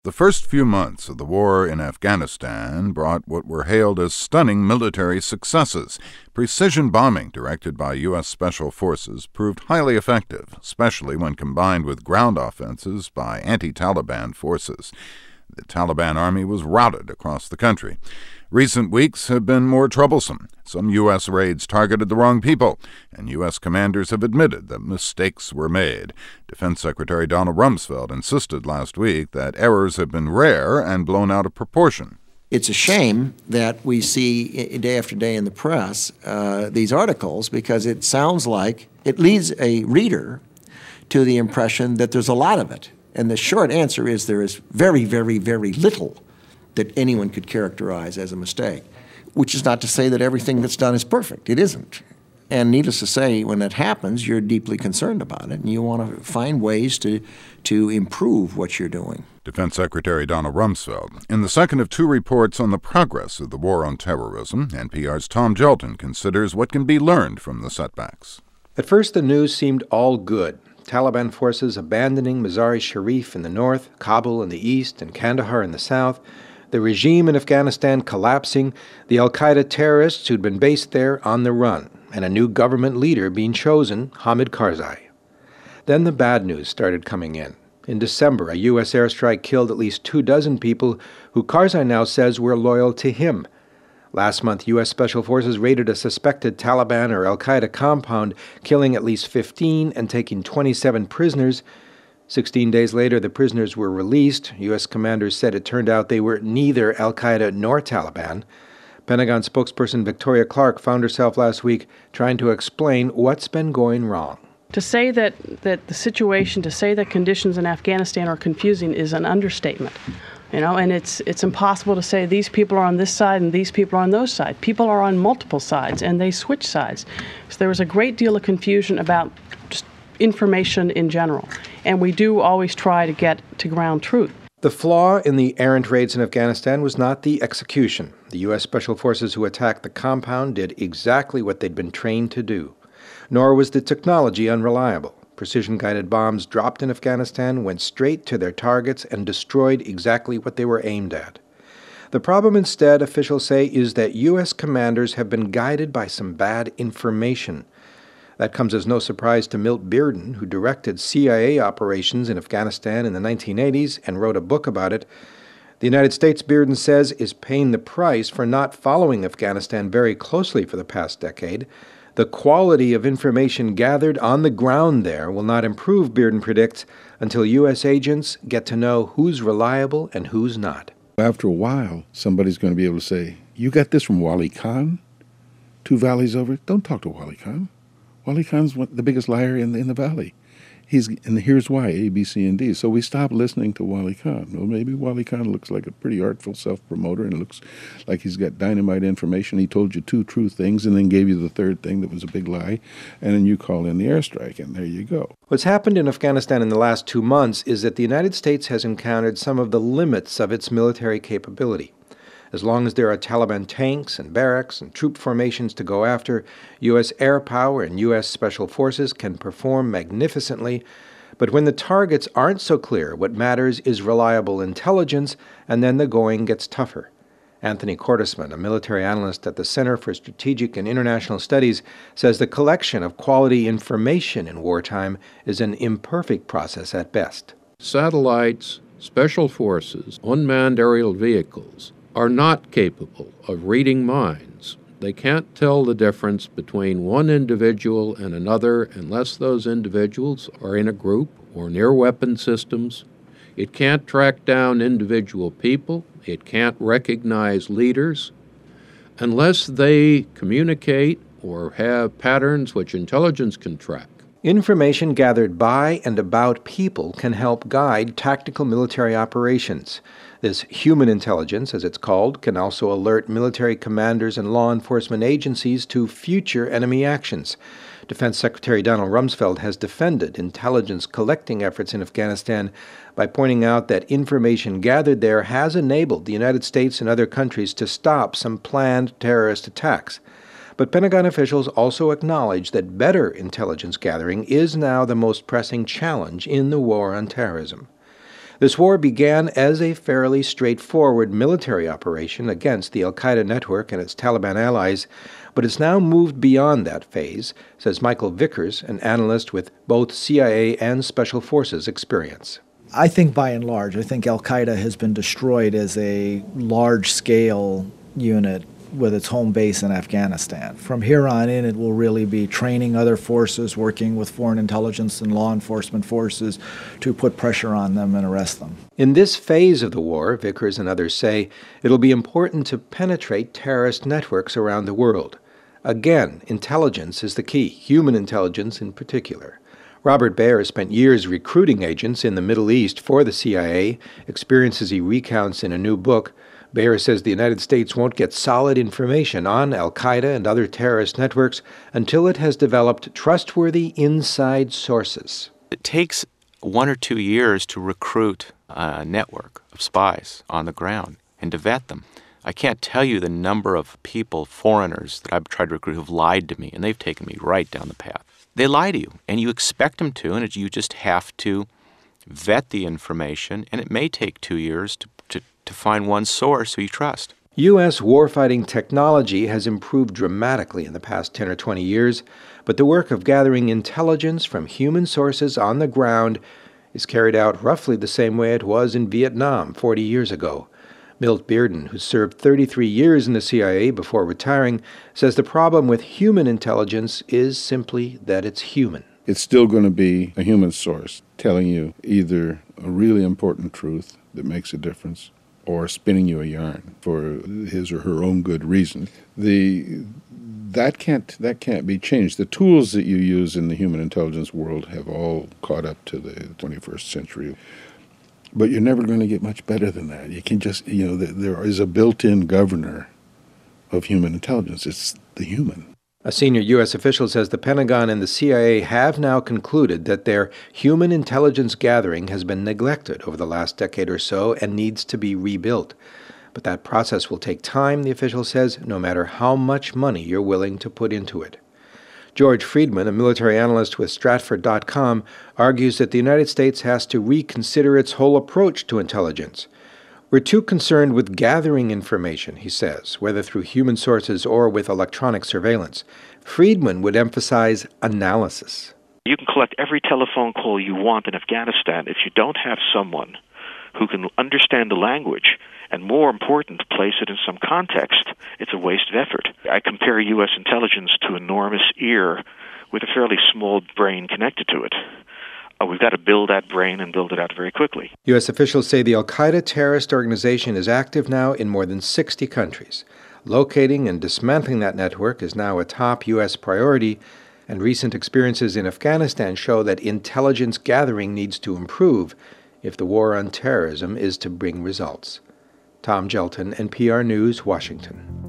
The first few months of the war in Afghanistan brought what were hailed as stunning military successes. Precision bombing directed by U.S. Special Forces proved highly effective, especially when combined with ground offenses by anti-Taliban forces. The Taliban army was routed across the country. Recent weeks have been more troublesome. Some U.S. raids targeted the wrong people, and U.S. commanders have admitted that mistakes were made. Defense Secretary Donald Rumsfeld insisted last week that errors have been rare and blown out of proportion. It's a shame that we see day after day in the press these articles, because it sounds like it leads a reader to the impression that there's a lot of it. And the short answer is there is very, very, very little that anyone could characterize as a mistake, which is not to say that everything that's done is perfect. It isn't. And needless to say, when that happens, you're deeply concerned about it, and you want to find ways to improve what you're doing. Defense Secretary Donald Rumsfeld. In the second of two reports on the progress of the war on terrorism, NPR's Tom Gelton considers what can be learned from the setbacks. At first, the news seemed all good. Taliban forces abandoning Mazar-e-Sharif in the north, Kabul in the east, and Kandahar in the south, the regime in Afghanistan collapsing, the al-Qaeda terrorists who'd been based there on the run, and a new government leader being chosen, Hamid Karzai. Then the bad news started coming in. In December, a U.S. airstrike killed at least 24 people who Karzai now says were loyal to him. Last month, U.S. Special Forces raided a suspected Taliban or al-Qaeda compound, killing at least 15 and taking 27 prisoners. 16 days later, the prisoners were released. U.S. commanders said it turned out they were neither al-Qaeda nor Taliban. Pentagon spokesperson Victoria Clark found herself last week trying to explain what's been going wrong. To say that the situation, to say that conditions in Afghanistan are confusing is an understatement. And it's impossible to say these people are on this side and these people are on those sides. People are on multiple sides, and they switch sides. So there was a great deal of confusion about just information in general. And we do always try to get to ground truth. The flaw in the errant raids in Afghanistan was not the execution. The U.S. Special Forces who attacked the compound did exactly what they'd been trained to do. Nor was the technology unreliable. Precision-guided bombs dropped in Afghanistan went straight to their targets and destroyed exactly what they were aimed at. The problem instead, officials say, is that U.S. commanders have been guided by some bad information. That comes as no surprise to Milt Bearden, who directed CIA operations in Afghanistan in the 1980s and wrote a book about it. The United States, Bearden says, is paying the price for not following Afghanistan very closely for the past decade. The quality of information gathered on the ground there will not improve, Bearden predicts, until U.S. agents get to know who's reliable and who's not. After a while, somebody's going to be able to say, you got this from Wali Khan, 2 valleys over? Don't talk to Wali Khan. Wali Khan's the biggest liar in the valley. And here's why, A, B, C, and D. So we stopped listening to Wali Khan. Well, maybe Wali Khan looks like a pretty artful self-promoter and looks like he's got dynamite information. He told you 2 true things and then gave you the third thing that was a big lie, and then you call in the airstrike, and there you go. What's happened in Afghanistan in the last 2 months is that the United States has encountered some of the limits of its military capability. As long as there are Taliban tanks and barracks and troop formations to go after, U.S. air power and U.S. Special Forces can perform magnificently. But when the targets aren't so clear, what matters is reliable intelligence, and then the going gets tougher. Anthony Cordesman, a military analyst at the Center for Strategic and International Studies, says the collection of quality information in wartime is an imperfect process at best. Satellites, special forces, unmanned aerial vehicles are not capable of reading minds. They can't tell the difference between one individual and another unless those individuals are in a group or near weapon systems. It can't track down individual people. It can't recognize leaders unless they communicate or have patterns which intelligence can track. Information gathered by and about people can help guide tactical military operations. This human intelligence, as it's called, can also alert military commanders and law enforcement agencies to future enemy actions. Defense Secretary Donald Rumsfeld has defended intelligence collecting efforts in Afghanistan by pointing out that information gathered there has enabled the United States and other countries to stop some planned terrorist attacks. But Pentagon officials also acknowledge that better intelligence gathering is now the most pressing challenge in the war on terrorism. This war began as a fairly straightforward military operation against the al-Qaeda network and its Taliban allies, but it's now moved beyond that phase, says Michael Vickers, an analyst with both CIA and Special Forces experience. I think by and large, al-Qaeda has been destroyed as a large-scale unit with its home base in Afghanistan. From here on in, it will really be training other forces, working with foreign intelligence and law enforcement forces to put pressure on them and arrest them. In this phase of the war, Vickers and others say, it'll be important to penetrate terrorist networks around the world. Again, intelligence is the key, human intelligence in particular. Robert Baer spent years recruiting agents in the Middle East for the CIA, experiences he recounts in a new book. Baer says the United States won't get solid information on al-Qaeda and other terrorist networks until it has developed trustworthy inside sources. It takes 1 or 2 years to recruit a network of spies on the ground and to vet them. I can't tell you the number of people, foreigners, that I've tried to recruit who've lied to me, and they've taken me right down the path. They lie to you, and you expect them to, and you just have to vet the information, and it may take 2 years to find one source who you trust. U.S. warfighting technology has improved dramatically in the past 10 or 20 years, but the work of gathering intelligence from human sources on the ground is carried out roughly the same way it was in Vietnam 40 years ago. Milt Bearden, who served 33 years in the CIA before retiring, says the problem with human intelligence is simply that it's human. It's still going to be a human source telling you either a really important truth that makes a difference or spinning you a yarn for his or her own good reason. That can't be changed. The tools that you use in the human intelligence world have all caught up to the 21st century. But you're never going to get much better than that. You can just, there is a built-in governor of human intelligence. It's the human. A senior U.S. official says the Pentagon and the CIA have now concluded that their human intelligence gathering has been neglected over the last decade or so and needs to be rebuilt. But that process will take time, the official says, no matter how much money you're willing to put into it. George Friedman, a military analyst with Stratford.com, argues that the United States has to reconsider its whole approach to intelligence. We're too concerned with gathering information, he says, whether through human sources or with electronic surveillance. Friedman would emphasize analysis. You can collect every telephone call you want in Afghanistan. If you don't have someone who can understand the language and, more important, place it in some context, it's a waste of effort. I compare U.S. intelligence to an enormous ear with a fairly small brain connected to it. We've got to build that brain and build it out very quickly. U.S. officials say the al-Qaeda terrorist organization is active now in more than 60 countries. Locating and dismantling that network is now a top U.S. priority, and recent experiences in Afghanistan show that intelligence gathering needs to improve if the war on terrorism is to bring results. Tom Gelton, NPR News, Washington.